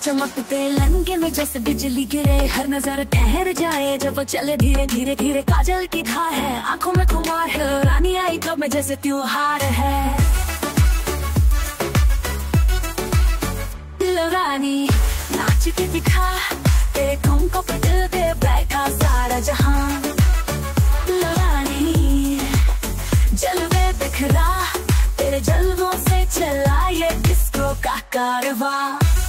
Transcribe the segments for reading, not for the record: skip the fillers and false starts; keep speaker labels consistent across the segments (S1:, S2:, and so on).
S1: चमकते लहंगे में जैसे बिजली गिरे, हर नजर ठहर जाए जब वो चले धीरे धीरे धीरे। काजल की धार है, आंखों में खुमार है, रानी आई क्लब में जैसे त्योहार है। दिल रानी नाच के दिखा, तेरे ठुमकों पे दिल दे बैठा सारा जहां। दिल रानी जलवे बिखरा, तेरे जलवों से चला ये डिस्को का कारवां।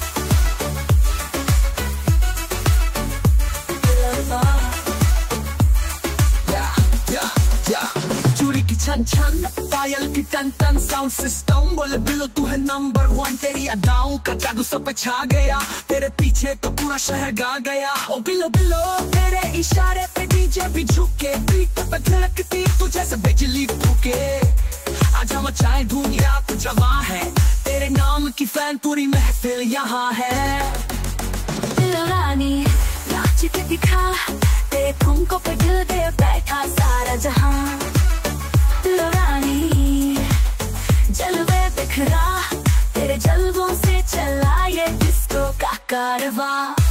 S1: चूड़ी की छन छन, पायल की टन टन, साउंड सिस्टम बोले बिलो तू है नंबर वन। तेरी अदाओं का जादू सब पे छा गया, तेरे पीछे तो पूरा शहर गा गया। ओ बिलो बिलो तेरे इशारे पे डीजे भी झुके, बीट पे धड़कती तू जैसे बिजली फूके। आजा मचाए दुनिया तू जवां है, तेरे नाम की फैन पूरी महफिल यहाँ है। दिल रानी नाच के दिखा, तेरे ठुमकों पे दिल दे बैठा सारा जहां। दिल रानी जलवे बिखरा, तेरे जलवों से चला ये डिस्को का कारवां।